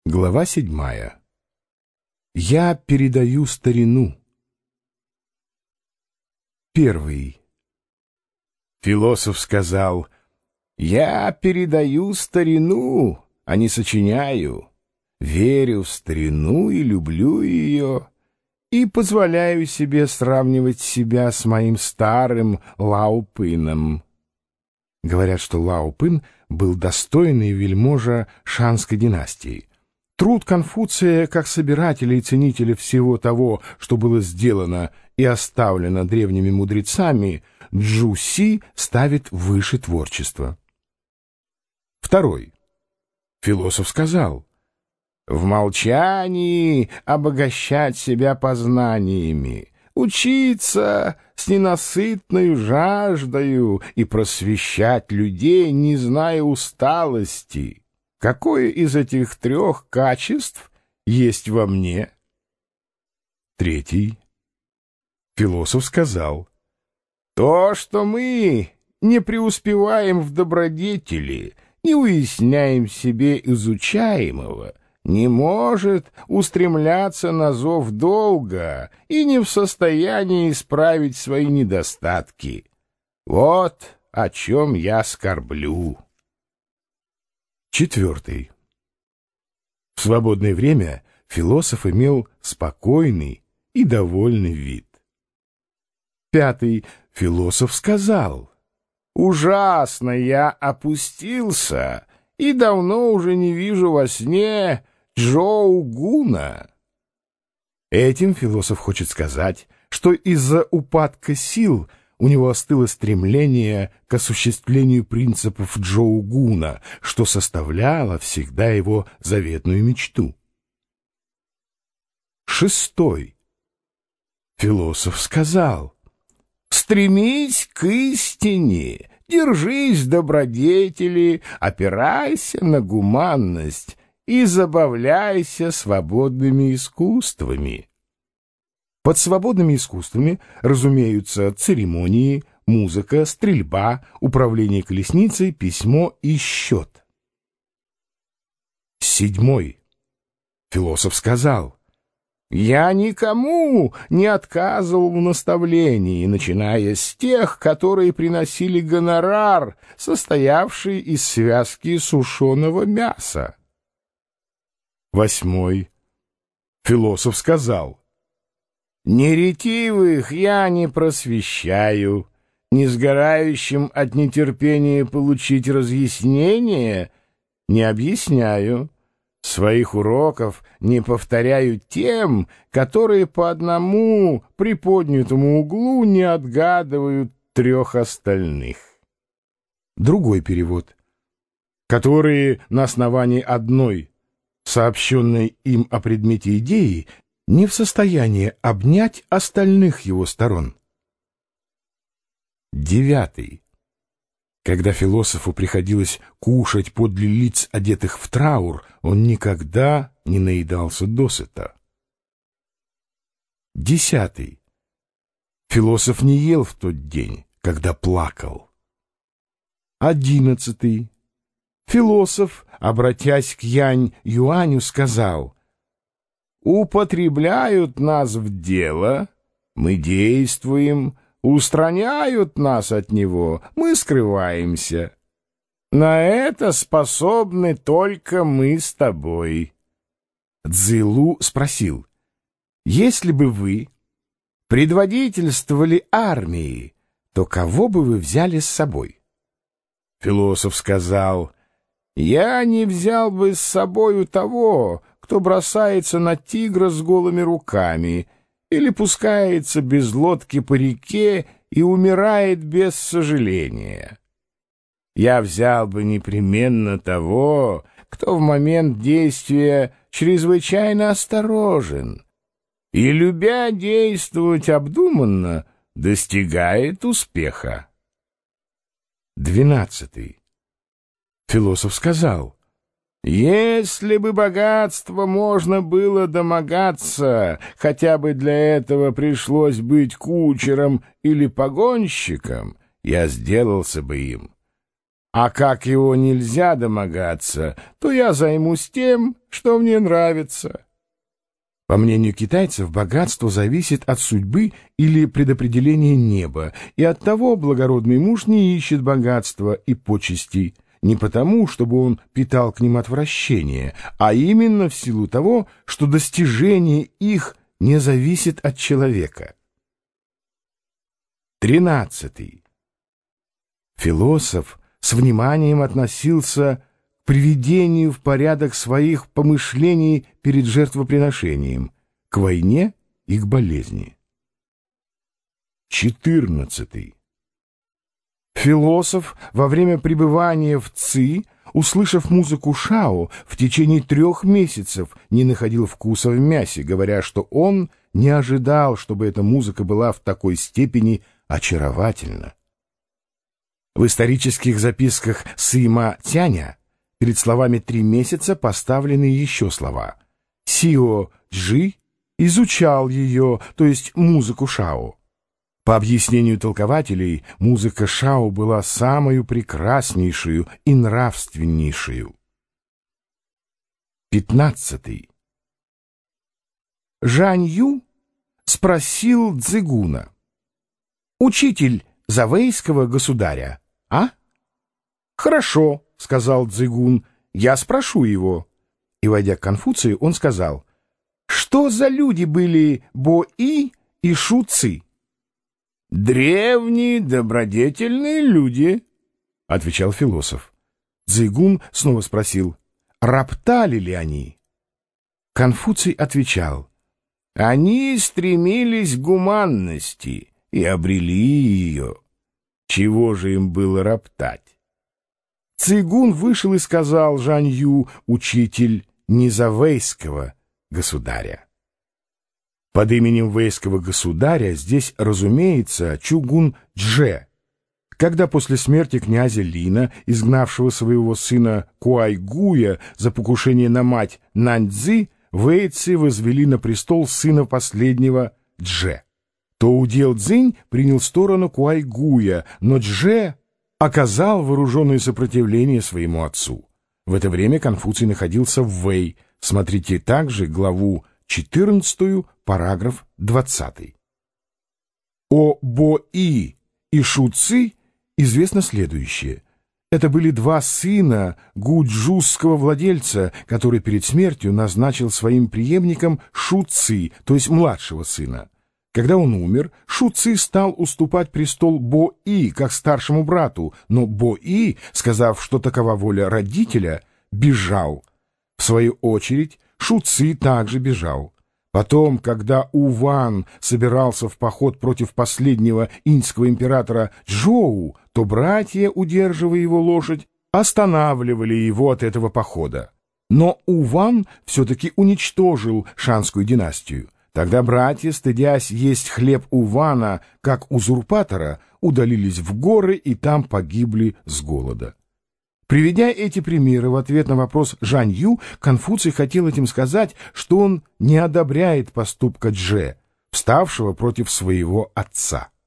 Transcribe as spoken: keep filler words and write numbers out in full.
Глава седьмая. Я передаю старину. Первый. Философ сказал: «Я передаю старину, а не сочиняю. Верю в старину и люблю ее, и позволяю себе сравнивать себя с моим старым Лао-пыном». Говорят, что Лао-пын был достойный вельможа Шанской династии. Труд Конфуция, как собирателя и ценителя всего того, что было сделано и оставлено древними мудрецами, Чжу Си ставит выше творчества. Второй. Философ сказал: «В молчании обогащать себя познаниями, учиться с ненасытною жаждою и просвещать людей, не зная усталости. Какое из этих трех качеств есть во мне?» Третий. Философ сказал: «То, что мы не преуспеваем в добродетели, не уясняем себе изучаемого, не может устремляться на зов долга и не в состоянии исправить свои недостатки. Вот о чем я скорблю». Четвертый. В свободное время философ имел спокойный и довольный вид. Пятый. Философ сказал: «Ужасно я опустился и давно уже не вижу во сне Джоу Гуна». Этим философ хочет сказать, что из-за упадка сил у него остыло стремление к осуществлению принципов Джоу Гуна, что составляло всегда его заветную мечту. Шестой. Философ сказал: «Стремись к истине, держись добродетели, опирайся на гуманность и забавляйся свободными искусствами». Под свободными искусствами разумеются церемонии, музыка, стрельба, управление колесницей, письмо и счет. Седьмой. Философ сказал: «Я никому не отказывал в наставлении, начиная с тех, которые приносили гонорар, состоявший из связки сушеного мяса». Восьмой. Философ сказал: «Неретивых я не просвещаю, не сгорающим от нетерпения получить разъяснение не объясняю, своих уроков не повторяю тем, которые по одному приподнятому углу не отгадывают трех остальных». Другой перевод: «которые на основании одной, сообщенной им о предмете идеи, не в состоянии обнять остальных его сторон». Девятый. Когда философу приходилось кушать подле лиц, одетых в траур, он никогда не наедался досыта. Десятый. Философ не ел в тот день, когда плакал. Одиннадцатый. Философ, обратясь к Янь Юаню, сказал: «Употребляют нас в дело, мы действуем, устраняют нас от него, мы скрываемся. На это способны только мы с тобой». Цзилу спросил: «Если бы вы предводительствовали армией, то кого бы вы взяли с собой?» Философ сказал: «Я не взял бы с собою того, кто бросается на тигра с голыми руками или пускается без лодки по реке и умирает без сожаления. Я взял бы непременно того, кто в момент действия чрезвычайно осторожен и, любя действовать обдуманно, достигает успеха». Двенадцатый. Философ сказал: «Если бы богатство можно было домогаться, хотя бы для этого пришлось быть кучером или погонщиком, я сделался бы им. А как его нельзя домогаться, то я займусь тем, что мне нравится. По мнению китайцев, богатство зависит от судьбы или предопределения неба, и оттого благородный муж не ищет богатства и почестей, не потому, чтобы он питал к ним отвращение, а именно в силу того, что достижение их не зависит от человека. Тринадцатый. Философ с вниманием относился к приведению в порядок своих помышлений перед жертвоприношением, к войне и к болезни. Четырнадцатый. Философ во время пребывания в Ци, услышав музыку Шао, в течение трех месяцев не находил вкуса в мясе, говоря, что он не ожидал, чтобы эта музыка была в такой степени очаровательна. В исторических записках Сыма Тяня перед словами «три месяца» поставлены еще слова. Сио Джи изучал ее, то есть музыку Шао. По объяснению толкователей, музыка Шао была самую прекраснейшую и нравственнейшую. Пятнадцатый. Жань Ю спросил Цзигуна: «Учитель завейского государя, а?» «Хорошо», — сказал Цзигун, — «я спрошу его». И, войдя к Конфуцию, он сказал: «Что за люди были Бо-И и Шу-Ци?» «Древние добродетельные люди», — отвечал философ. Цзигун снова спросил: «Роптали ли они?» Конфуций отвечал: «Они стремились к гуманности и обрели ее. Чего же им было роптать?» Цзигун вышел и сказал Жанью: «Учитель не за вейского государя». Под именем вейского государя здесь, разумеется, Чугун-Дже. Когда после смерти князя Лина, изгнавшего своего сына Куайгуя за покушение на мать Наньцзы, вейцы возвели на престол сына последнего Дже, то удел Цзинь принял сторону Куайгуя, но Дже оказал вооруженное сопротивление своему отцу. В это время Конфуций находился в Вэй. Смотрите также главу четырнадцатую, параграф двадцатый. О Бо-И и Шу-Ци известно следующее. Это были два сына гуджузского владельца, который перед смертью назначил своим преемником Шу-Ци, то есть младшего сына. Когда он умер, Шу-Ци стал уступать престол Бо-И как старшему брату, но Бо-И, сказав, что такова воля родителя, бежал. В свою очередь, Шу-Ци также бежал. Потом, когда Уван собирался в поход против последнего иньского императора Чжоу, то братья, удерживая его лошадь, останавливали его от этого похода. Но Уван все-таки уничтожил шанскую династию. Тогда братья, стыдясь есть хлеб Увана как узурпатора, удалились в горы и там погибли с голода. Приведя эти примеры в ответ на вопрос Жанью, Конфуций хотел этим сказать, что он не одобряет поступка Дже, вставшего против своего отца.